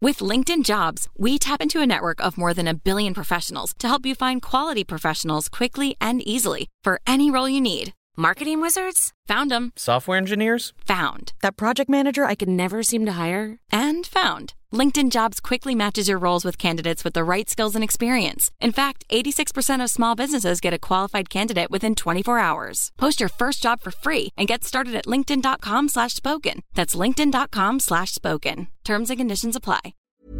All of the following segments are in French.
With LinkedIn Jobs, we tap into a network of more than 1 billion professionals to help you find quality professionals quickly and easily for any role you need. Marketing wizards? Found them. Software engineers? Found. That project manager I could never seem to hire? And found. LinkedIn Jobs quickly matches your roles with candidates with the right skills and experience. In fact, 86% of small businesses get a qualified candidate within 24 hours. Post your first job for free and get started at linkedin.com/spoken. That's linkedin.com/spoken. Terms and conditions apply.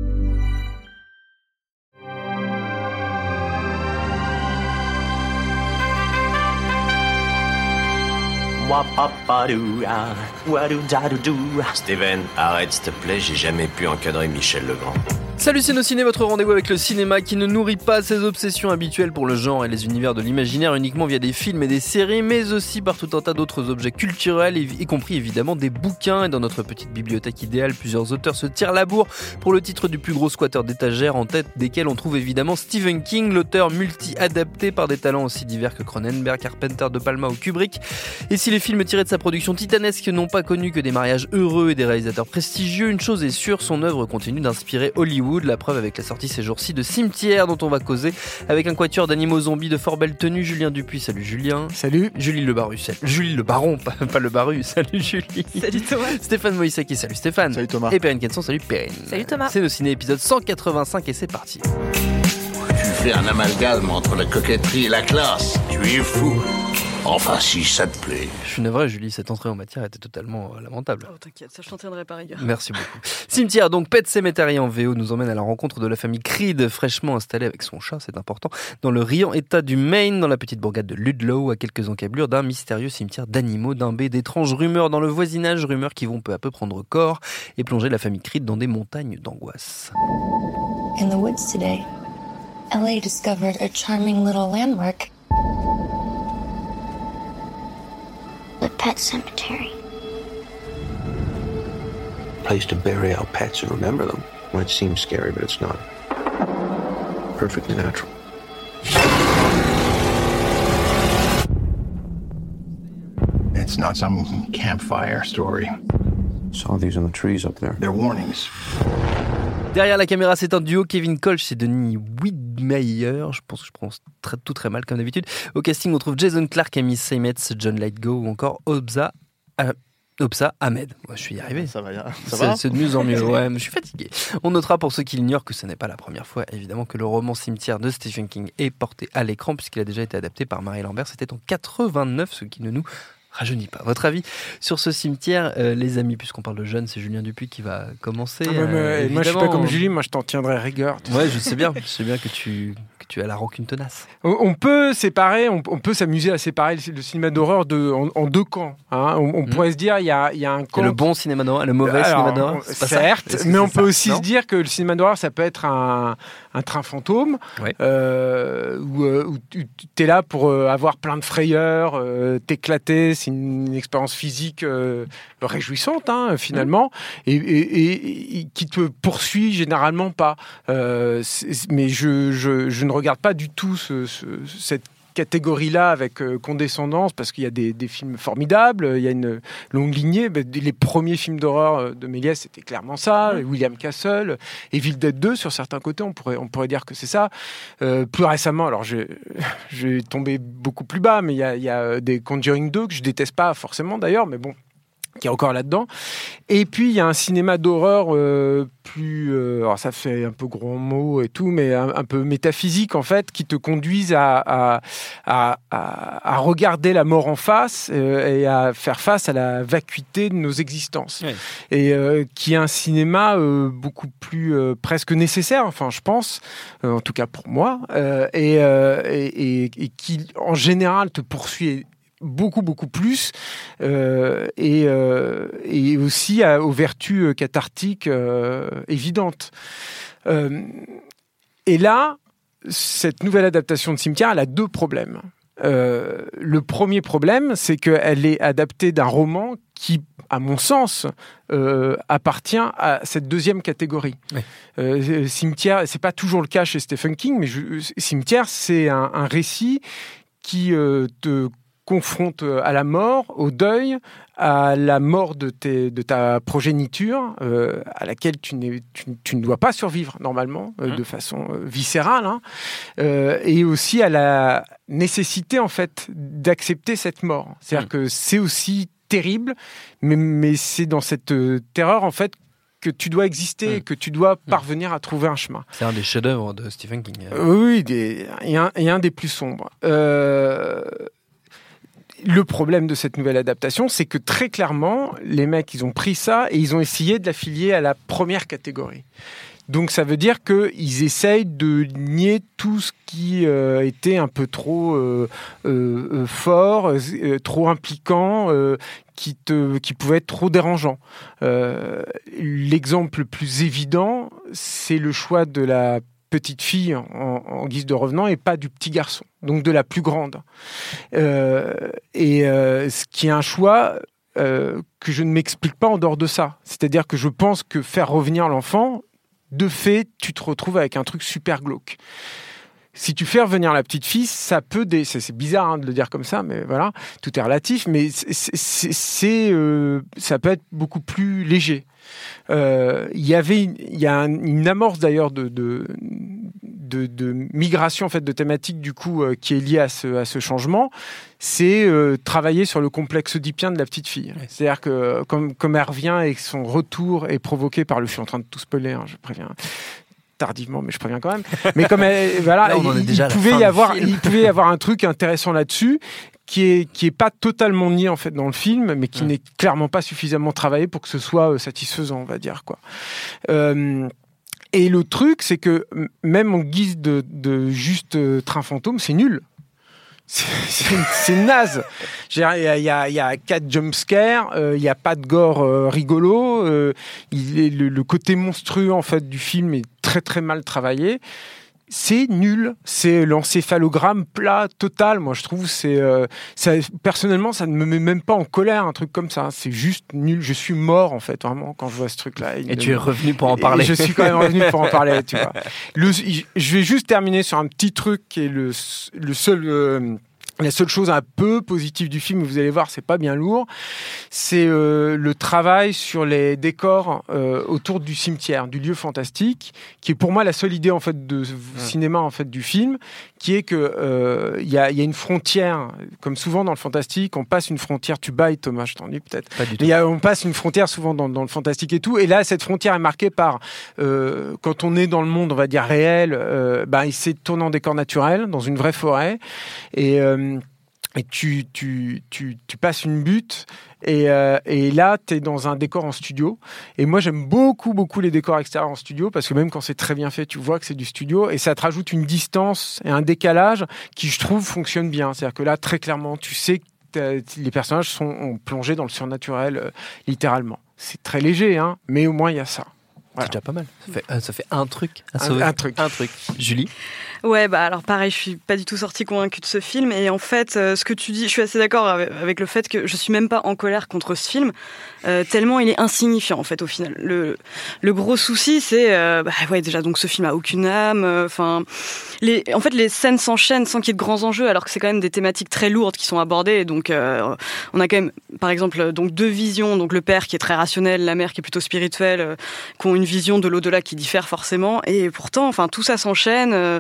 Steven, arrête s'il te plaît, j'ai jamais pu encadrer Michel Legrand. Salut, c'est Nos Ciné, votre rendez-vous avec le cinéma qui ne nourrit pas ses obsessions habituelles pour le genre et les univers de l'imaginaire uniquement via des films et des séries, mais aussi par tout un tas d'autres objets culturels, y compris évidemment des bouquins. Et dans notre petite bibliothèque idéale, plusieurs auteurs se tirent la bourre pour le titre du plus gros squatteur d'étagères, en tête desquels on trouve évidemment Stephen King, l'auteur multi-adapté par des talents aussi divers que Cronenberg, Carpenter, De Palma ou Kubrick. Et si les films tirés de sa production titanesque n'ont pas connu que des mariages heureux et des réalisateurs prestigieux, une chose est sûre, son œuvre continue d'inspirer Hollywood. La preuve avec la sortie ces jours-ci de Cimetière, dont on va causer avec un quatuor d'animaux zombies de fort belle tenue. Julien Dupuis, salut Julien. Salut. Julie Le Baru, Julie Le Baron, pas Le Baru, salut Julie. Salut Thomas. Stéphane Moïsaki, salut Stéphane. Salut Thomas. Et Perrine Kenson, salut Perrine. Salut Thomas. C'est Nos Ciné, épisode 185 et c'est parti. Tu fais un amalgame entre la coquetterie et la classe. Tu es fou. Enfin, si ça te plaît. Je suis navré, Julie, cette entrée en matière était totalement lamentable. Oh, t'inquiète, ça je t'en tiendrai par rigueur. Merci beaucoup. Cimetière, donc Pet Sematary en VO, nous emmène à la rencontre de la famille Creed, fraîchement installée avec son chat, c'est important, dans le riant état du Maine, dans la petite bourgade de Ludlow, à quelques encablures d'un mystérieux cimetière d'animaux, d'étranges rumeurs dans le voisinage, rumeurs qui vont peu à peu prendre corps et plonger la famille Creed dans des montagnes d'angoisse. In the woods today, LA discovered a charming little landmark. The Pet Cemetery. Place to bury our pets and remember them. Well, it seems scary, but it's not. Perfectly natural. It's not some campfire story. Saw these in the trees up there. They're warnings. Derrière la caméra, c'est un duo, Kevin Kolsch et Denis Widmeyer. Je pense que je prononce tout très mal comme d'habitude. Au casting, on trouve Jason Clarke, Amy Seymetz, John Lithgow ou encore Obsa Ahmed. Moi, je suis y arrivé. Ça va. C'est de mieux en mieux. Ouais, mais je suis fatigué. On notera pour ceux qui l'ignorent que ce n'est pas la première fois, évidemment, que le roman Cimetière de Stephen King est porté à l'écran, puisqu'il a déjà été adapté par Marie Lambert. C'était en 89, ce qui ne nous rajeunit pas. Votre avis sur ce cimetière, les amis, puisqu'on parle de jeunes, c'est Julien Dupuis qui va commencer. Moi, je suis pas comme Julie, moi je t'en tiendrai rigueur. Ouais, je sais bien que tu as la rancune tenace. On peut séparer, on peut s'amuser à séparer le cinéma d'horreur en deux camps. Hein. On pourrait se dire, il y a un camp. Le bon cinéma d'horreur, le mauvais cinéma d'horreur. Certes, mais on peut aussi se dire que le cinéma d'horreur, ça peut être un train fantôme, ouais. Où tu es là pour avoir plein de frayeurs, t'éclater. C'est une expérience physique réjouissante, hein, finalement, et qui te poursuit généralement pas. Mais je ne regarde pas du tout cette catégorie-là avec condescendance, parce qu'il y a des films formidables, il y a une longue lignée. Les premiers films d'horreur de Méliès, c'était clairement ça. William Castle, Evil Dead 2, sur certains côtés, on pourrait dire que c'est ça. Plus récemment, alors j'ai tombé beaucoup plus bas, mais il y a des Conjuring 2 que je déteste pas forcément d'ailleurs, mais bon, qui est encore là-dedans. Et puis, il y a un cinéma d'horreur alors ça fait un peu gros mot et tout, mais un peu métaphysique, en fait, qui te conduisent à regarder la mort en face et à faire face à la vacuité de nos existences. Oui. Et qui est un cinéma beaucoup plus presque nécessaire, enfin, je pense, en tout cas pour moi, et qui, en général, te poursuit beaucoup plus et aussi aux vertus cathartiques évidentes. Et là, cette nouvelle adaptation de Cimetière, elle a deux problèmes. Le premier problème, c'est qu'elle est adaptée d'un roman qui, à mon sens, appartient à cette deuxième catégorie. Oui. Cimetière, c'est pas toujours le cas chez Stephen King, mais Cimetière, c'est un récit qui te confrontes à la mort, au deuil, à la mort de ta progéniture, à laquelle tu ne dois pas survivre normalement, de façon viscérale, hein, et aussi à la nécessité en fait d'accepter cette mort. C'est-à-dire que c'est aussi terrible, mais c'est dans cette terreur en fait que tu dois exister, et que tu dois parvenir à trouver un chemin. C'est un des chefs-d'œuvre de Stephen King. Oui, et un des plus sombres. Le problème de cette nouvelle adaptation, c'est que très clairement, les mecs, ils ont pris ça et ils ont essayé de l'affilier à la première catégorie. Donc ça veut dire qu'ils essayent de nier tout ce qui était un peu trop fort, trop impliquant, qui pouvait être trop dérangeant. L'exemple le plus évident, c'est le choix de la petite fille en guise de revenant et pas du petit garçon, donc de la plus grande. Ce qui est un choix que je ne m'explique pas en dehors de ça. C'est-à-dire que je pense que faire revenir l'enfant, de fait, tu te retrouves avec un truc super glauque. Si tu fais revenir la petite fille, ça peut... C'est bizarre de le dire comme ça, mais voilà, tout est relatif, mais ça peut être beaucoup plus léger. Il y a une amorce d'ailleurs de migration en fait de thématique du coup qui est liée à ce changement. C'est travailler sur le complexe oedipien de la petite fille. Ouais. C'est-à-dire que comme elle revient et que son retour est provoqué par je suis en train de tout spoiler, hein, je préviens tardivement, mais je préviens quand même. Mais comme voilà, là, il pouvait y avoir un truc intéressant là-dessus qui est pas totalement nié en fait dans le film, mais qui n'est clairement pas suffisamment travaillé pour que ce soit satisfaisant, on va dire quoi. Et le truc, c'est que même en guise de juste train fantôme, c'est nul. C'est naze. Il y a 4 jumpscares, il n'y a pas de gore rigolo. Le côté monstrueux en fait du film est très très mal travaillé. C'est nul, c'est l'encéphalogramme plat total. Moi, je trouve personnellement, ça ne me met même pas en colère un truc comme ça. C'est juste nul. Je suis mort en fait, vraiment, quand je vois ce truc-là. Et tu es revenu pour en parler. Je suis quand même revenu pour en parler, tu vois. Je vais juste terminer sur un petit truc qui est la seule chose un peu positive du film, vous allez voir, c'est pas bien lourd, c'est le travail sur les décors autour du cimetière, du lieu fantastique, qui est pour moi la seule idée en fait de cinéma en fait du film, qui est que il y a une frontière, comme souvent dans le fantastique, on passe une frontière. Tu bailles, Thomas, je t'en dis peut-être. Pas du tout. On passe une frontière souvent dans le fantastique et tout, et là cette frontière est marquée par quand on est dans le monde, on va dire réel, il s'est tourné en décor naturel dans une vraie forêt et tu passes une butte et là t'es dans un décor en studio, et moi j'aime beaucoup les décors extérieurs en studio parce que même quand c'est très bien fait tu vois que c'est du studio et ça te rajoute une distance et un décalage qui je trouve fonctionne bien. C'est-à-dire que là très clairement tu sais que les personnages sont plongés dans le surnaturel littéralement. C'est très léger hein, mais au moins il y a ça. Voilà. C'est déjà pas mal. Ça fait un truc à sauver. Un truc. Julie ? Ouais, alors pareil, je suis pas du tout sortie convaincue de ce film. Et en fait, ce que tu dis, je suis assez d'accord avec le fait que je suis même pas en colère contre ce film, tellement il est insignifiant en fait au final. Le gros souci, c'est déjà donc ce film a aucune âme. En fait, les scènes s'enchaînent sans qu'il y ait de grands enjeux, alors que c'est quand même des thématiques très lourdes qui sont abordées. Et donc, on a quand même, par exemple, donc 2 visions. Donc le père qui est très rationnel, la mère qui est plutôt spirituelle, qui ont une vision de l'au-delà qui diffère forcément. Et pourtant, enfin tout ça s'enchaîne.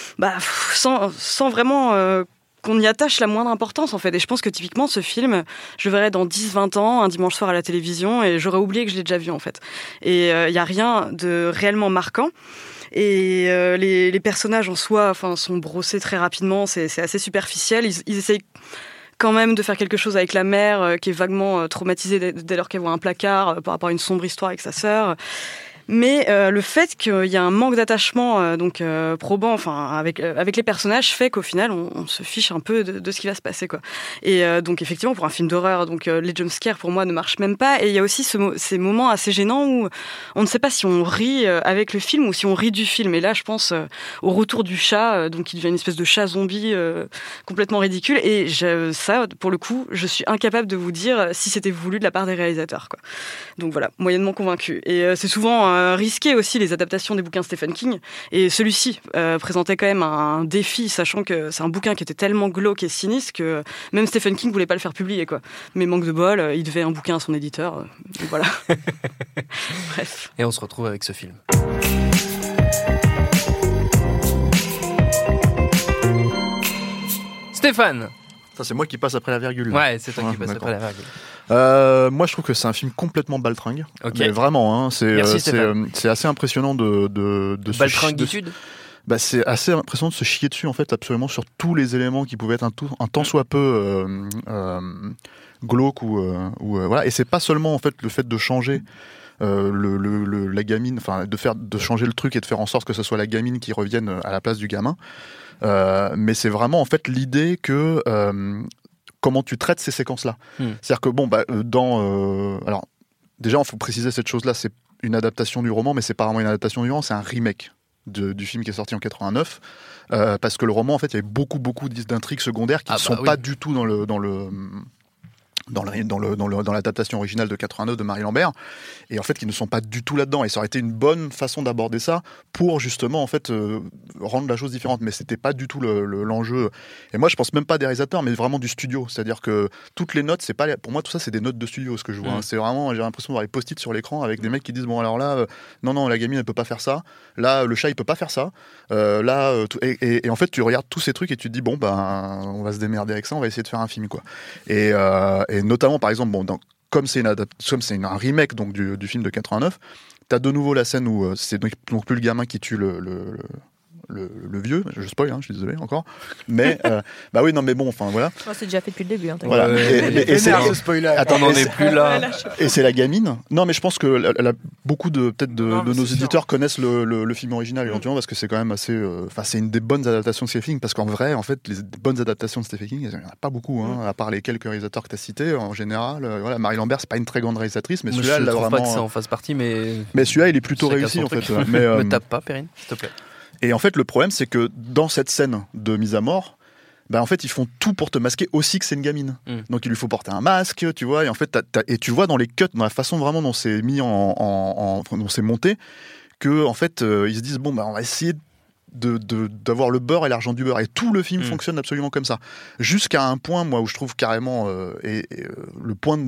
Sans vraiment qu'on y attache la moindre importance en fait. Et je pense que typiquement ce film, je le verrais dans 10-20 ans, un dimanche soir à la télévision, et j'aurais oublié que je l'ai déjà vu en fait. Et il n'y a rien de réellement marquant. Et les personnages en soi sont brossés très rapidement, c'est assez superficiel. Ils essayent quand même de faire quelque chose avec la mère qui est vaguement traumatisée dès lors qu'elle voit un placard par rapport à une sombre histoire avec sa sœur. Mais le fait qu'il y a un manque d'attachement probant avec les personnages fait qu'au final on se fiche un peu de ce qui va se passer quoi. Et donc effectivement pour un film d'horreur les jumpscares pour moi ne marchent même pas, et il y a aussi ces moments assez gênants où on ne sait pas si on rit avec le film ou si on rit du film. Et là je pense au retour du chat qui devient une espèce de chat zombie complètement ridicule, et ça pour le coup je suis incapable de vous dire si c'était voulu de la part des réalisateurs quoi. Donc voilà, moyennement convaincu. Et c'est souvent risqué aussi les adaptations des bouquins de Stephen King. Et celui-ci présentait quand même un défi, sachant que c'est un bouquin qui était tellement glauque et sinistre que même Stephen King voulait pas le faire publier, quoi. Mais manque de bol, il devait un bouquin à son éditeur. Voilà. Bref. Et on se retrouve avec ce film. Stéphane. Ça, c'est moi qui passe après la virgule. Ouais, c'est toi qui passe après la virgule. Moi, je trouve que c'est un film complètement baltringue. Okay. Mais vraiment, c'est assez impressionnant de baltringuitude. C'est assez impressionnant de se chier dessus, en fait, absolument sur tous les éléments qui pouvaient être un tant soit peu glauques ou voilà. Et c'est pas seulement en fait le fait de changer la gamine, enfin de changer le truc et de faire en sorte que ce soit la gamine qui revienne à la place du gamin. Mais c'est vraiment en fait l'idée que comment tu traites ces séquences-là. C'est-à-dire que alors déjà il faut préciser cette chose-là, c'est une adaptation du roman, mais c'est pas vraiment une adaptation du roman, c'est un remake du film qui est sorti en 89, parce que le roman en fait il y avait beaucoup d'intrigues secondaires qui ne sont pas du tout dans l'adaptation originale de 89 de Marie Lambert, et en fait qui ne sont pas du tout là-dedans, et ça aurait été une bonne façon d'aborder ça pour justement en fait rendre la chose différente, mais c'était pas du tout l'enjeu. Et moi je pense même pas des réalisateurs, mais vraiment du studio, c'est-à-dire que toutes les notes, c'est pas, pour moi tout ça c'est des notes de studio ce que je vois, c'est vraiment, j'ai l'impression d'avoir les post-it sur l'écran avec des mecs qui disent bon alors là non la gamine elle peut pas faire ça, là le chat il peut pas faire ça, et en fait tu regardes tous ces trucs et tu te dis bon on va se démerder avec ça, on va essayer de faire un film quoi. Et notamment par exemple comme c'est un remake donc du film de 89, t'as de nouveau la scène où c'est donc plus le gamin qui tue le vieux, je spoil, je suis désolé encore, mais oui non mais bon enfin voilà. C'est déjà fait depuis le début. Voilà. Et c'est ce spoiler. Attends, on n'en est plus là. Et c'est la gamine. Non mais je pense que beaucoup de nos éditeurs connaissent le film original éventuellement parce que c'est quand même assez. C'est une des bonnes adaptations de Stephen King, parce qu'en vrai en fait les bonnes adaptations de Stephen King il n'y en a pas beaucoup à part les quelques réalisateurs que tu as cités en général. Voilà, Marie Lambert c'est pas une très grande réalisatrice, mais celui-là elle a vraiment. Je trouve pas que ça en fasse partie, mais celui-là il est plutôt réussi en fait. Mais me tape pas, Perrine, s'il te plaît. Et en fait, le problème, c'est que dans cette scène de mise à mort, en fait, ils font tout pour te masquer aussi que c'est une gamine. Donc, il lui faut porter un masque, tu vois. Et en fait, et tu vois dans les cuts, dans la façon vraiment dont c'est mis dont c'est monté, que en fait, ils se disent on va essayer d'avoir le beurre et l'argent du beurre, et tout le film fonctionne absolument comme ça, jusqu'à un point moi où je trouve carrément le point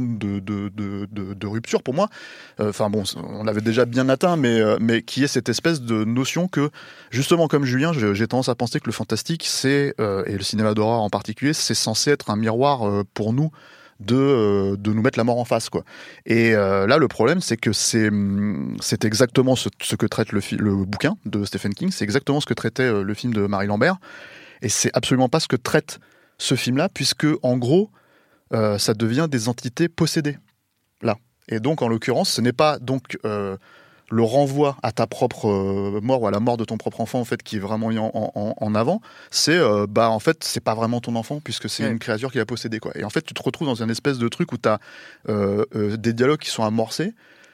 de rupture pour moi, on l'avait déjà bien atteint, mais qui est cette espèce de notion que justement comme Julien j'ai tendance à penser que le fantastique c'est et le cinéma d'horreur en particulier c'est censé être un miroir pour nous de nous mettre la mort en face quoi. Et là le problème c'est que c'est exactement ce que traite le bouquin de Stephen King, c'est exactement ce que traitait le film de Marie Lambert, et c'est absolument pas ce que traite ce film là, puisque en gros ça devient des entités possédées là, et donc en l'occurrence ce n'est pas donc le renvoi à ta propre mort ou à la mort de ton propre enfant en fait qui est vraiment mis en avant, c'est en fait c'est pas vraiment ton enfant puisque c'est une créature qui l'a possédé quoi. Et en fait tu te retrouves dans une espèce de truc où t'as des dialogues qui sont amorcés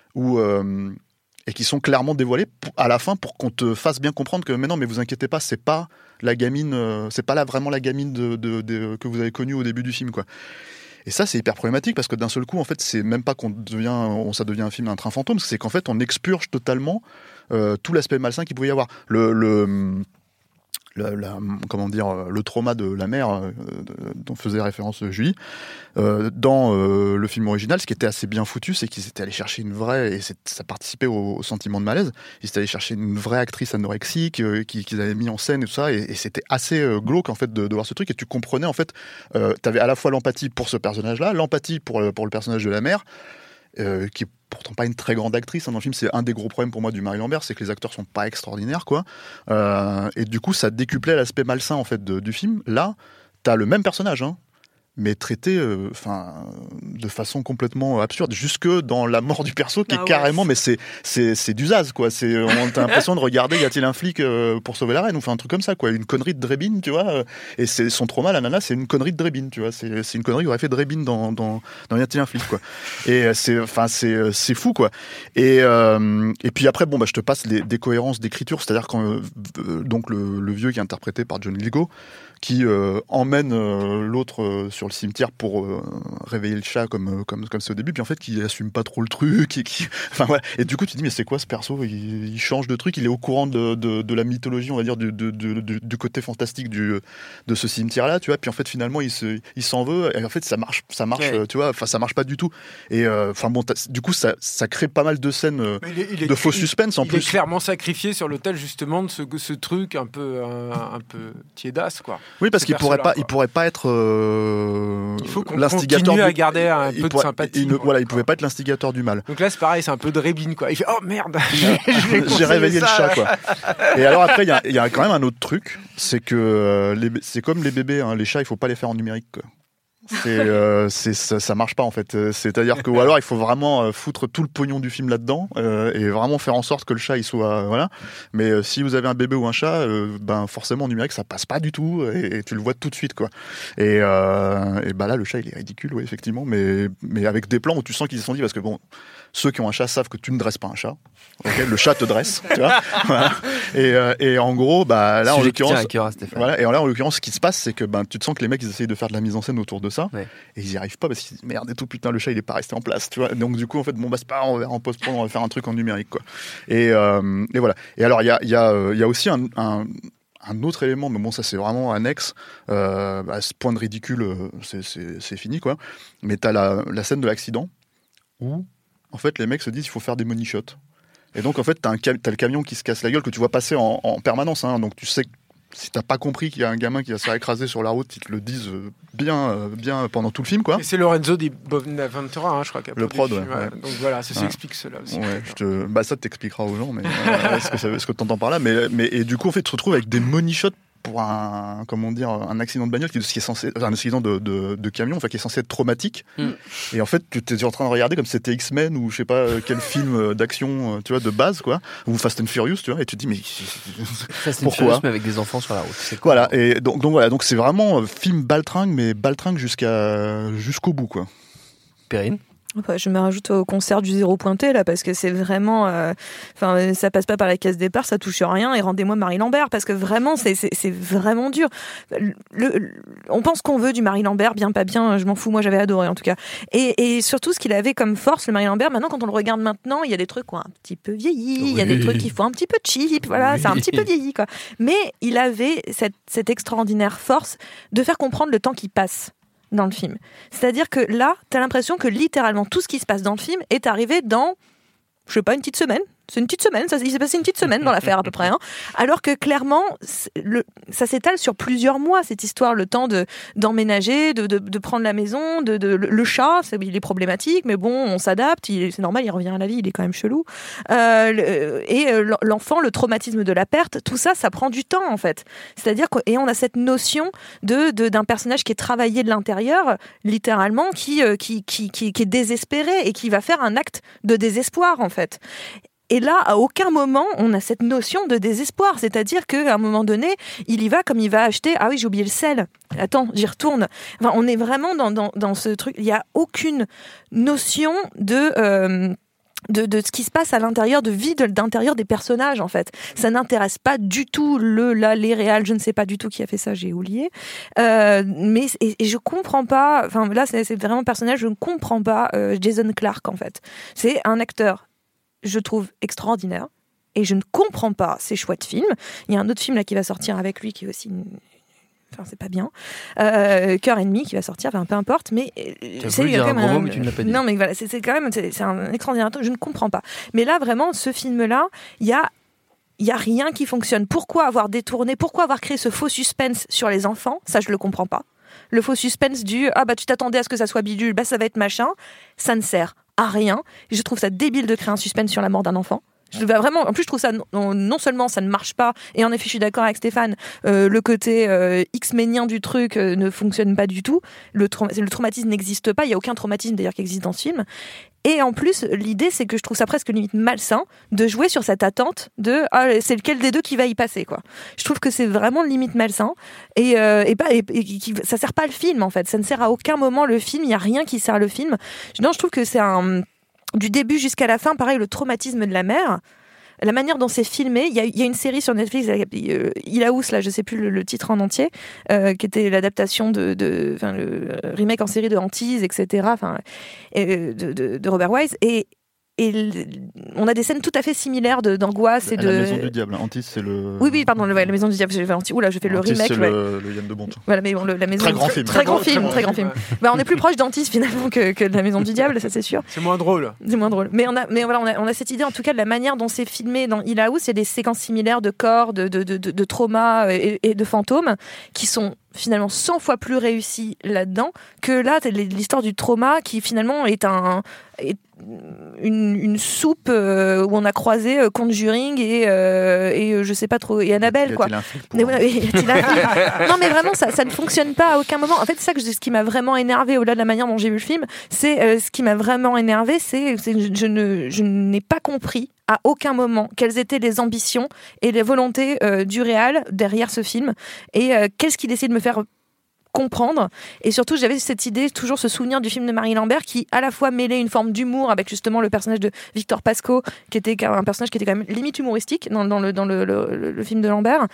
et qui sont clairement dévoilés à la fin pour qu'on te fasse bien comprendre que mais non mais vous inquiétez pas, c'est pas la gamine, c'est pas là vraiment la gamine que vous avez connue au début du film quoi. Et ça, c'est hyper problématique parce que d'un seul coup, en fait, c'est même pas ça devient un film d'un train fantôme, c'est qu'en fait, on expurge totalement tout l'aspect malsain qu'il pouvait y avoir. Le trauma de la mère dont faisait référence Julie dans le film original, ce qui était assez bien foutu, c'est qu'ils étaient allés chercher une vraie, et ça participait au sentiment de malaise, ils étaient allés chercher une vraie actrice anorexique qu'ils avaient mis en scène et tout ça, et c'était assez glauque en fait de voir ce truc, et tu comprenais en fait, t'avais à la fois l'empathie pour ce personnage-là, l'empathie pour le personnage de la mère, qui est pourtant pas une très grande actrice dans le film. C'est un des gros problèmes pour moi du Marie Lambert, c'est que les acteurs sont pas extraordinaires quoi, et du coup ça décuplait l'aspect malsain en fait du film. Là t'as le même personnage mais traité de façon complètement absurde, jusque dans la mort du perso qui est carrément, mais c'est d'usage quoi, on a l'impression de regarder y a-t-il un flic pour sauver la reine, ou enfin un truc comme ça quoi, une connerie de Drebin tu vois, et c'est son trauma, la nana c'est une connerie de Drebin tu vois, c'est une connerie qu'aurait fait Drebin dans y a-t-il un flic quoi, et c'est fou quoi, et puis après je te passe les décohérences d'écriture, c'est-à-dire quand donc le vieux qui est interprété par John Lithgow qui emmène l'autre sur le cimetière pour réveiller le chat comme c'est au début, puis en fait qui assume pas trop le truc, enfin voilà. Et du coup tu te dis mais c'est quoi ce perso, il change de truc, il est au courant de la mythologie, on va dire du côté fantastique de ce cimetière là, tu vois, puis en fait finalement il s'en veut, et en fait ça marche ouais. Tu vois, enfin ça marche pas du tout, et enfin bon du coup ça crée pas mal de scènes de faux suspense en plus. Il est clairement sacrifié sur l'autel justement de ce truc un peu tiédasse, quoi. Oui, parce qu'il pourrait pas être il faut qu'on l'instigateur continue à garder un peu de sympathie. Il pouvait pas être l'instigateur du mal. Donc là c'est pareil, c'est un peu de rébine, quoi. Il fait oh merde, j'ai réveillé le chat, quoi. Et alors après il y a quand même un autre truc, c'est que c'est comme les bébés, hein, les chats il faut pas les faire en numérique, quoi. Ça marche pas en fait. C'est-à-dire que ou alors il faut vraiment foutre tout le pognon du film là-dedans et vraiment faire en sorte que le chat il soit voilà. Mais si vous avez un bébé ou un chat, ben forcément en numérique ça passe pas du tout et tu le vois tout de suite, quoi. Et bah là le chat il est ridicule, oui effectivement, mais avec des plans où tu sens qu'ils se sont dit, parce que bon, ceux qui ont un chat savent que tu ne dresses pas un chat. Okay, le chat te dresse, tu vois. Voilà. Et en gros, bah là en l'occurrence, voilà. Et là en l'occurrence, ce qui se passe, c'est que ben tu te sens que les mecs ils essayent de faire de la mise en scène autour de ça, ouais. Et ils y arrivent pas parce qu'ils disent merde et tout, putain le chat il est pas resté en place, tu vois. Donc du coup en fait bon bah c'est pas grave, on va en post-prod, on va faire un truc en numérique, quoi. Et voilà. Et alors il y a aussi un autre élément, mais bon ça c'est vraiment annexe, ce point de ridicule c'est fini, quoi. Mais t'as la scène de l'accident où en fait les mecs se disent il faut faire des money shots. Et donc en fait t'as le camion qui se casse la gueule que tu vois passer en permanence, hein, donc tu sais que si t'as pas compris qu'il y a un gamin qui va se faire écraser sur la route, ils te le disent bien pendant tout le film, quoi. Et c'est Lorenzo Di Bonaventura, hein, je crois, qui a le prod, ouais. Donc voilà, ça explique cela aussi. Ouais, ça t'expliquera aux gens, mais ce que t'entends par là, mais et du coup en fait tu te retrouves avec des money shots pour un accident de bagnole qui est censé, un accident de camion, enfin qui est censé être traumatique. Et en fait tu étais en train de regarder comme si c'était X-Men ou je sais pas quel film d'action, tu vois, de base, quoi, ou Fast and Furious, tu vois, et tu te dis mais Fast and Furious mais avec des enfants sur la route, c'est quoi? Voilà, et donc c'est vraiment film baltringue, mais baltringue jusqu'au bout, quoi. Perrine? Je me rajoute au concert du zéro pointé là, parce que c'est vraiment ça passe pas par la case départ, ça touche rien, et rendez-moi Marie Lambert, parce que vraiment c'est vraiment dur. On pense qu'on veut du Marie Lambert, bien pas bien, je m'en fous, moi j'avais adoré en tout cas, et surtout ce qu'il avait comme force, le Marie Lambert, maintenant quand on le regarde maintenant, il y a des trucs qui ont un petit peu vieilli, il y a des trucs qui font un petit peu cheap, voilà, c'est un petit peu vieilli, quoi. Mais il avait cette extraordinaire force de faire comprendre le temps qui passe dans le film. C'est-à-dire que là, t'as l'impression que littéralement tout ce qui se passe dans le film est arrivé dans, je sais pas, une petite semaine. C'est une petite semaine, il s'est passé une petite semaine dans l'affaire à peu près, hein. Alors que clairement, ça s'étale sur plusieurs mois, cette histoire, le temps d'emménager, de prendre la maison, le chat, il est problématique, mais bon, on s'adapte, c'est normal, il revient à la vie, il est quand même chelou. L'enfant, le traumatisme de la perte, tout ça, ça prend du temps en fait. C'est-à-dire et on a cette notion d'un personnage qui est travaillé de l'intérieur, littéralement, qui est désespéré et qui va faire un acte de désespoir en fait. Et là, à aucun moment, on a cette notion de désespoir. C'est-à-dire qu'à un moment donné, il y va comme il va acheter... Ah oui, j'ai oublié le sel. Attends, j'y retourne. Enfin, on est vraiment dans ce truc. Il n'y a aucune notion de ce qui se passe à l'intérieur, de vie d'intérieur des personnages, en fait. Ça n'intéresse pas du tout les réals. Je ne sais pas du tout qui a fait ça, j'ai oublié. Mais je comprends pas... Enfin, là, c'est vraiment personnel. Je ne comprends pas Jason Clarke, en fait. C'est un acteur, je trouve, extraordinaire, et je ne comprends pas ses choix de film. Il y a un autre film là qui va sortir avec lui qui est aussi enfin c'est pas bien, Cœur ennemi qui va sortir, enfin peu importe, mais c'est quand même un gros mot, mais tu ne l'as pas dit. Non mais voilà, c'est quand même c'est un extraordinaire, je ne comprends pas. Mais là vraiment ce film là, il y a rien qui fonctionne. Pourquoi avoir détourné, pourquoi avoir créé ce faux suspense sur les enfants? Ça je le comprends pas. Le faux suspense du tu t'attendais à ce que ça soit bidule, ça va être machin, ça ne sert à rien. Je trouve ça débile de créer un suspense sur la mort d'un enfant. En plus je trouve ça non seulement ça ne marche pas, et en effet je suis d'accord avec Stéphane, le côté X-ménien du truc ne fonctionne pas du tout, le traumatisme n'existe pas, il n'y a aucun traumatisme d'ailleurs qui existe dans ce film, et en plus l'idée c'est que je trouve ça presque limite malsain de jouer sur cette attente de c'est lequel des deux qui va y passer, quoi. Je trouve que c'est vraiment limite malsain, et ça sert pas le film en fait, ça ne sert à aucun moment le film, il n'y a rien qui sert le film. Non, je trouve que c'est du début jusqu'à la fin, pareil, le traumatisme de la mère. la manière dont c'est filmé. Il y a une série sur Netflix, Il House, là, je sais plus le titre en entier, qui était l'adaptation le remake en série de Antise, etc. De Robert Wise et on a des scènes tout à fait similaires d'angoisse et de... La Maison du Diable, Antise c'est le... Oui, pardon, la Maison du Diable, je fais le remake. C'est le Yann de Bont. Voilà, mais bon, la maison... Très grand film. Très grand film. On est plus proche d'Antise finalement que de la Maison du Diable, ça c'est sûr. C'est moins drôle. Mais on a cette idée en tout cas de la manière dont c'est filmé dans Hill House. Il y a des séquences similaires de corps, de traumas et de fantômes qui sont finalement 100 fois plus réussi là-dedans que là l'histoire du trauma qui finalement est une soupe où on a croisé Conjuring et je sais pas trop et Annabelle quoi. Non mais vraiment ça ne fonctionne pas à aucun moment. En fait c'est ça ce qui m'a vraiment énervé au-delà de la manière dont j'ai vu le film, c'est ce qui m'a vraiment énervé, c'est je n'ai pas compris à aucun moment quelles étaient les ambitions et les volontés du réal derrière ce film et qu'est-ce qu'il essaie de me faire comprendre. Et surtout, j'avais cette idée, toujours ce souvenir du film de Marie Lambert qui à la fois mêlait une forme d'humour avec justement le personnage de Victor Pasco qui était un personnage qui était quand même limite humoristique dans le film de Lambert,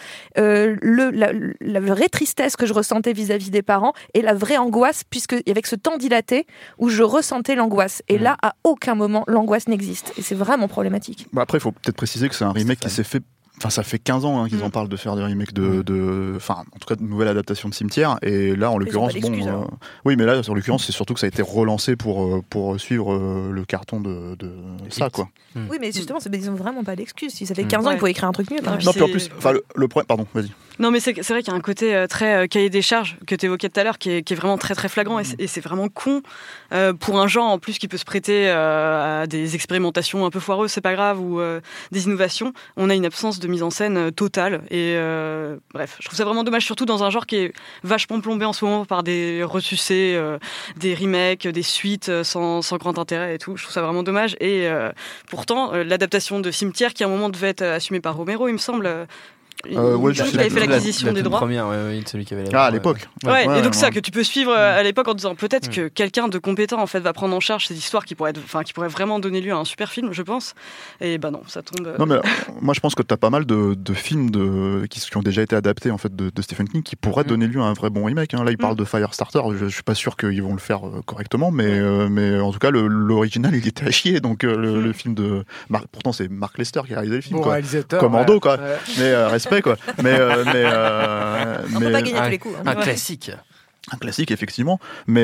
la vraie tristesse que je ressentais vis-à-vis des parents et la vraie angoisse, puisque avec ce temps dilaté où je ressentais l'angoisse. Et là, à aucun moment, l'angoisse n'existe. Et c'est vraiment problématique. Après, il faut peut-être préciser que c'est un remake qui s'est fait... Enfin, ça fait 15 ans qu'ils en parlent de faire des remakes enfin, en tout cas, de nouvelles adaptations de Cimetière. Et là, en l'occurrence, oui, mais là, en l'occurrence, c'est surtout que ça a été relancé pour suivre le carton de ça, quoi. Oui, mais justement, ils n'ont vraiment pas d'excuse. Si ça fait 15 ans, ils pouvaient écrire un truc mieux. Non, puis en plus, le problème, pardon, vas-y. Non, mais c'est vrai qu'il y a un côté très cahier des charges que tu évoquais tout à l'heure qui est vraiment très très flagrant et c'est vraiment con pour un genre en plus qui peut se prêter à des expérimentations un peu foireuses, c'est pas grave, ou des innovations. On a une absence de mise en scène totale et bref, je trouve ça vraiment dommage, surtout dans un genre qui est vachement plombé en ce moment par des ressucés, des remakes, des suites sans grand intérêt et tout. Je trouve ça vraiment dommage et pourtant l'adaptation de Cimetière qui à un moment devait être assumée par Romero, il me semble. Il avait fait l'acquisition des droits. Première, celui qui avait à l'époque. Et donc ça que tu peux suivre à l'époque en disant peut-être que quelqu'un de compétent en fait va prendre en charge ces histoires qui pourraient vraiment donner lieu à un super film, je pense. Et bah non, ça tombe. Non mais moi je pense que t'as pas mal de films qui ont déjà été adaptés en fait de Stephen King qui pourraient donner lieu à un vrai bon remake. Là il parle de Firestarter, je suis pas sûr qu'ils vont le faire correctement, mais en tout cas l'original il était à chier, donc le film de pourtant c'est Mark Lester qui a réalisé le film, quoi. Commando quoi. Mais respect quoi. Mais on peut pas gagner tous les coups. Un classique. Un classique effectivement, mais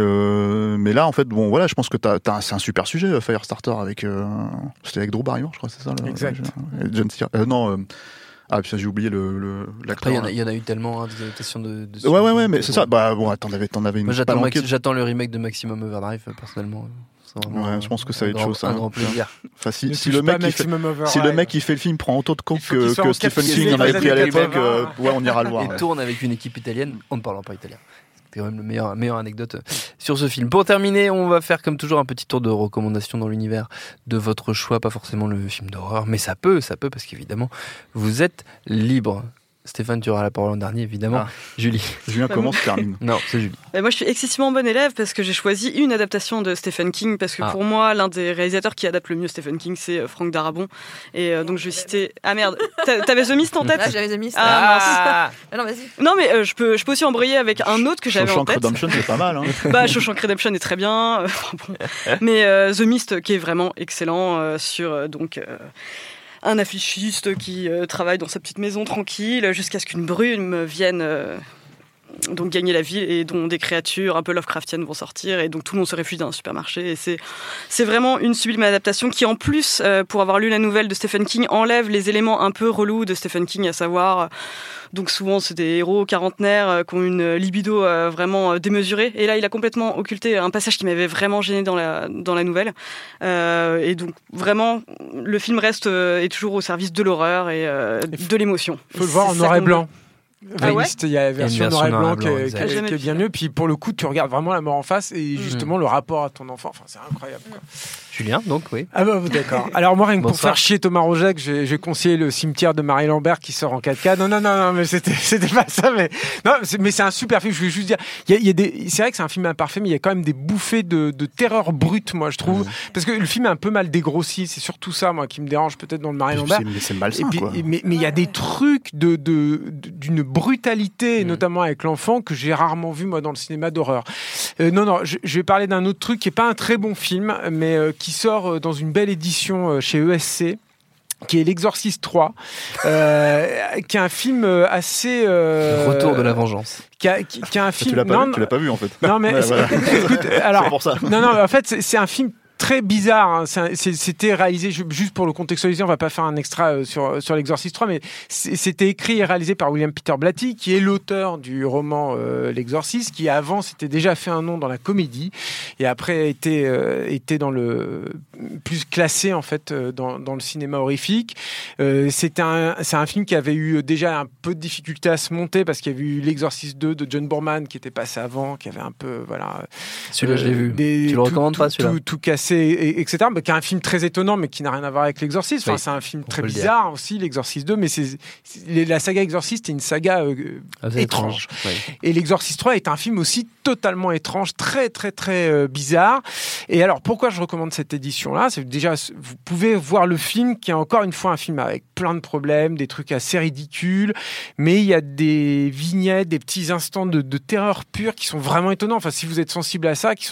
là en fait bon voilà, je pense que c'est un super sujet Firestarter c'était avec Drew Barrymore, je crois, c'est ça. Exact. John putain, j'ai oublié l'acteur. Après, il y en a eu tellement des adaptations de ouais, mais c'est ça. Bah bon, t'en avais une. Moi, j'attends le remake de Maximum Overdrive personnellement. Je pense que ça va être chaud, ça. Un grand plaisir. Enfin, si le mec qui fait le film prend autant de coke que Stephen King en avait pris à l'époque, on ira le voir. Et tourne avec une équipe italienne, on ne parle pas italien. C'était quand même la meilleure anecdote sur ce film. Pour terminer, on va faire comme toujours un petit tour de recommandations dans l'univers de votre choix, pas forcément le film d'horreur, mais ça peut parce qu'évidemment, vous êtes libre. Stéphane, tu auras la parole en dernier, évidemment. Julie. Julien commence, termine. Non, c'est Julie. Moi, je suis excessivement bonne élève parce que j'ai choisi une adaptation de Stephen King parce que pour moi, l'un des réalisateurs qui adapte le mieux Stephen King, c'est Frank Darabont. Et donc, je vais citer... Ah merde, t'avais The Mist en tête? J'avais The Mist. Non, vas-y. Non, mais je peux aussi embrayer avec un autre que j'avais en tête. Shawshank Redemption, c'est pas mal. Shawshank Redemption est très bien. Mais The Mist, qui est vraiment excellent sur... un affichiste qui travaille dans sa petite maison tranquille jusqu'à ce qu'une brume vienne donc gagner la ville et dont des créatures un peu Lovecraftiennes vont sortir et donc tout le monde se réfugie dans un supermarché et c'est vraiment une sublime adaptation qui en plus pour avoir lu la nouvelle de Stephen King enlève les éléments un peu relous de Stephen King, à savoir donc souvent c'est des héros quarantenaires qui ont une libido vraiment démesurée et là il a complètement occulté un passage qui m'avait vraiment gêné dans la nouvelle et donc vraiment le film est toujours au service de l'horreur et de l'émotion. Faut le voir en noir et blanc. Il y a la version noir et blanc qui est bien mieux. Puis pour le coup, tu regardes vraiment la mort en face et justement le rapport à ton enfant. Enfin, c'est incroyable. Quoi. Julien, donc, oui. Ah bah d'accord. Alors moi, rien que pour faire chier Thomas Roget, j'ai conseillé le cimetière de Marie Lambert qui sort en 4K. Non, mais c'était pas ça. Mais c'est un super film. Je voulais juste dire, c'est vrai que c'est un film imparfait, mais il y a quand même des bouffées de terreur brute, moi, je trouve. Parce que le film est un peu mal dégrossi. C'est surtout ça, moi, qui me dérange peut-être dans le Marie Lambert. C'est malsain, quoi. Mais il y a des trucs d'une brutalité, notamment avec l'enfant, que j'ai rarement vu, moi, dans le cinéma d'horreur. Je vais parler d'un autre truc qui est pas un très bon film, mais qui sort dans une belle édition chez ESC, qui est L'Exorciste 3, qui est un film assez... Le retour de la vengeance. Qui est un film... Tu l'as pas vu, en fait. Non, mais... Écoute, alors, c'est pour ça. Non, en fait, c'est un film très bizarre, hein. C'était réalisé, juste pour le contextualiser, on va pas faire un extra sur L'Exorciste 3, mais c'était écrit et réalisé par William Peter Blatty, qui est l'auteur du roman L'Exorciste, qui avant s'était déjà fait un nom dans la comédie, et après était dans le plus classé en fait dans le cinéma horrifique. C'est un film qui avait eu déjà un peu de difficulté à se monter, parce qu'il y avait eu L'Exorciste 2 de John Boorman qui était passé avant, qui avait un peu celui-là je l'ai vu. Tu le recommandes pas, celui-là? Tout cassé, etc. Mais qui est un film très étonnant, mais qui n'a rien à voir avec L'Exorciste. Enfin, c'est un film très bizarre aussi, L'Exorciste 2, mais la saga Exorciste est une saga étrange. Ouais. Et L'Exorciste 3 est un film aussi totalement étrange, très très très bizarre. Et alors, pourquoi je recommande cette édition-là? C'est déjà, vous pouvez voir le film, qui est encore une fois un film avec plein de problèmes, des trucs assez ridicules, mais il y a des vignettes, des petits instants de terreur pure qui sont vraiment étonnants. Enfin, si vous êtes sensible à ça, qui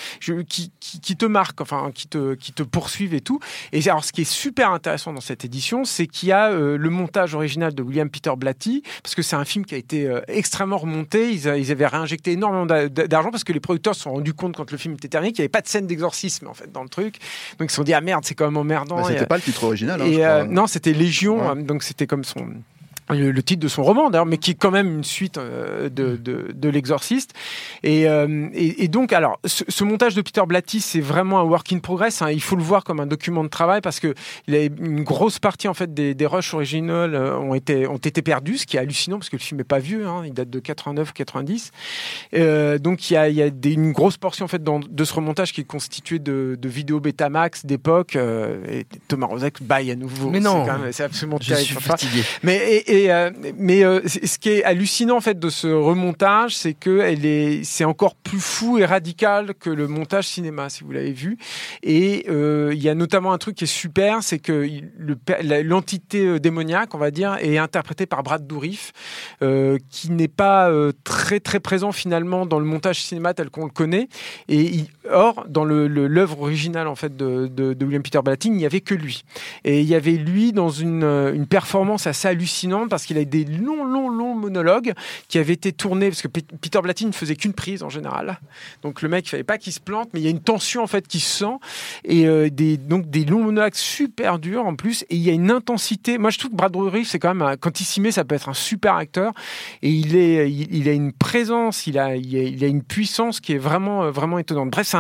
te marquent, enfin, qui te poursuivent et tout. Et alors, ce qui est super intéressant dans cette édition, c'est qu'il y a le montage original de William Peter Blatty, parce que c'est un film qui a été extrêmement remonté. Ils avaient réinjecté énormément d'argent, parce que les producteurs se sont rendus compte, quand le film était terminé, qu'il n'y avait pas de scène d'exorcisme, en fait, dans le truc. Donc, ils se sont dit, ah merde, c'est quand même emmerdant. C'était pas le titre original, hein, je crois. Non, c'était Légion, donc c'était comme le titre de son roman d'ailleurs, mais qui est quand même une suite de L'Exorciste. Et donc, alors, ce montage de Peter Blatty, c'est vraiment un work in progress, hein. Il faut le voir comme un document de travail, parce que une grosse partie en fait des rushs originales ont été perdus, ce qui est hallucinant, parce que le film n'est pas vieux, hein, il date de 89-90. Donc il y a une grosse portion en fait de ce remontage qui est constitué de vidéos Betamax d'époque. Et Thomas Roset baille à nouveau. Mais non, c'est absolument je terrible. suis fatigué. Mais ce qui est hallucinant en fait de ce remontage, c'est que c'est encore plus fou et radical que le montage cinéma, si vous l'avez vu. Et il y a notamment un truc qui est super, c'est que l'entité démoniaque, on va dire, est interprétée par Brad Dourif, qui n'est pas très très présent finalement dans le montage cinéma tel qu'on le connaît. Or, dans l'œuvre originale en fait de William Peter Blatty, il n'y avait que lui. Et il y avait lui dans une performance assez hallucinante, parce qu'il a des longs monologues qui avaient été tournés, parce que Peter Blatty ne faisait qu'une prise en général. Donc le mec, il fallait pas qu'il se plante, mais il y a une tension en fait qui se sent, et donc des longs monologues super durs en plus, et il y a une intensité. Moi, je trouve que Brad Dourif, c'est quand même quand il s'y met, ça peut être un super acteur, et il a une présence, il a une puissance qui est vraiment vraiment étonnante. Bref,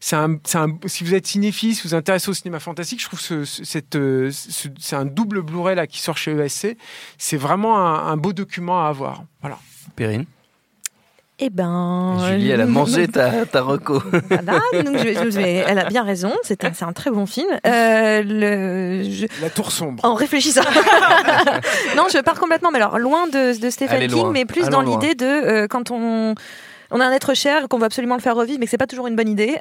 si vous êtes cinéphile, si vous vous intéressez au cinéma fantastique, je trouve c'est un double Blu-ray là qui sort chez ESC. C'est vraiment un beau document à avoir. Voilà. Perrine. Eh ben... Julie, elle a mangé ta reco. Voilà, donc elle a bien raison, c'est un très bon film. La Tour Sombre. En réfléchissant. Non, je pars complètement, mais alors loin de Stephen King, mais plus dans l'idée de quand on a un être cher, qu'on veut absolument le faire revivre, mais que c'est pas toujours une bonne idée.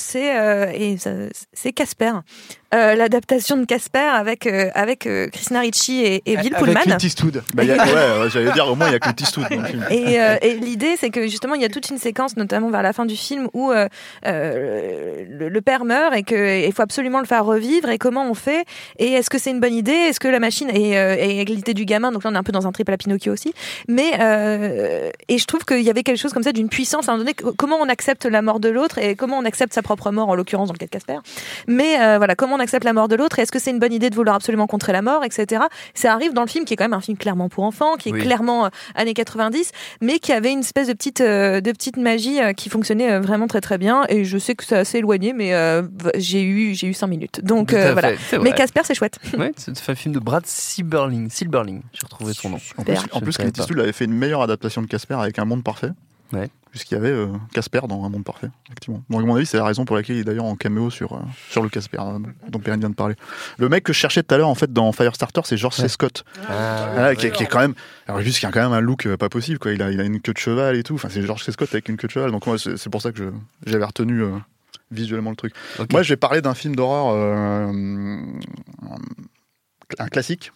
C'est Casper. L'adaptation de Casper avec Christina Ricci et Bill Pullman. Avec Clint Eastwood. J'allais dire, au moins il y a Clint Eastwood dans le film. Et l'idée, c'est que justement, il y a toute une séquence, notamment vers la fin du film, où le père meurt et qu'il faut absolument le faire revivre. Et comment on fait? Et est-ce que c'est une bonne idée? Est-ce que la machine et l'idée du gamin? Donc là, on est un peu dans un trip à la Pinocchio aussi. Mais et je trouve qu'il y avait quelque chose comme ça d'une puissance à un moment donné. Comment on accepte la mort de l'autre et comment on accepte sa propre mort, en l'occurrence dans le cas de Casper. Mais voilà, comment on accepte la mort de l'autre, est-ce que c'est une bonne idée de vouloir absolument contrer la mort, etc. Ça arrive dans le film qui est quand même un film clairement pour enfants, qui est clairement années 90, mais qui avait une espèce de petite magie qui fonctionnait vraiment très très bien, et je sais que c'est assez éloigné, mais j'ai eu 5 minutes. Donc voilà. Mais Casper, c'est chouette. Ouais, c'est un film de Brad Silberling. J'ai retrouvé son nom. En plus Clint Eastwood avait fait une meilleure adaptation de Casper avec Un monde parfait. Ouais. Puisqu'il y avait Casper dans Un monde parfait, effectivement. Donc, à mon avis, c'est la raison pour laquelle il est d'ailleurs en caméo sur le Casper dont Perrine vient de parler. Le mec que je cherchais tout à l'heure, en fait, dans Firestarter, c'est George C. Scott. Qui est quand même. Alors, juste qu'il a quand même un look pas possible, quoi. Il a une queue de cheval et tout. Enfin, c'est George C. Scott avec une queue de cheval. Donc, moi, c'est pour ça que j'avais retenu visuellement le truc. Okay. Moi, je vais parler d'un film d'horreur, un classique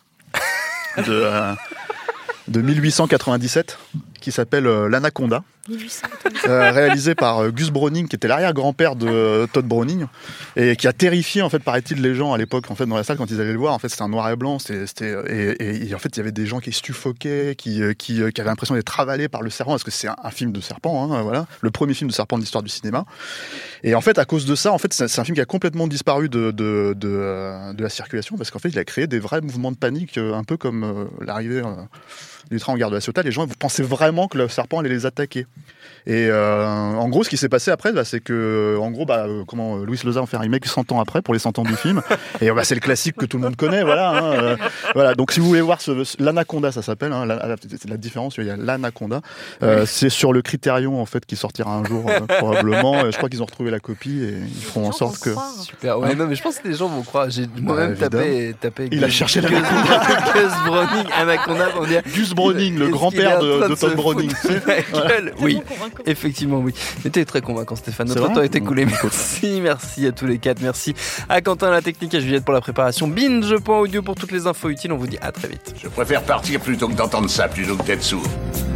de 1897 qui s'appelle L'Anaconda, réalisé par Gus Browning, qui était l'arrière-grand-père de Todd Browning, et qui a terrifié, en fait, paraît-il, les gens à l'époque, en fait, dans la salle quand ils allaient le voir. En fait, c'était un noir et blanc, et en fait, il y avait des gens qui suffoquaient, qui avaient l'impression d'être avalés par le serpent, parce que c'est un film de serpent, hein, voilà, le premier film de serpent de l'histoire du cinéma. Et en fait, à cause de ça, en fait, c'est un film qui a complètement disparu de la circulation, parce qu'en fait, il a créé des vrais mouvements de panique, un peu comme l'arrivée du train en gare de la Ciotat. Les gens pensaient vraiment que le serpent allait les attaquer. Et en gros, ce qui s'est passé après, c'est que, en gros, Louis Loza en fait un remake 100 ans après, pour les 100 ans du film. Et c'est le classique que tout le monde connaît, voilà. Voilà. Donc, si vous voulez voir l'Anaconda, ça s'appelle, hein, la différence, il y a l'Anaconda. C'est sur le Criterion, en fait, qui sortira un jour, probablement. Je crois qu'ils ont retrouvé la copie et ils feront en sorte que... Super. Ouais, non, mais je pense que les gens vont croire. J'ai moi-même tapé. Il a cherché Gus Browning, Anaconda, pour dire. Gus Browning, le grand-père de Todd Browning. Oui. Effectivement, oui. Mais t'es très convaincant, Stéphane. Notre temps a été coulé. Merci à tous les quatre. Merci à Quentin, la technique, à Juliette pour la préparation. Binge.audio pour toutes les infos utiles. On vous dit à très vite. Je préfère partir plutôt que d'entendre ça, plutôt que d'être sourd.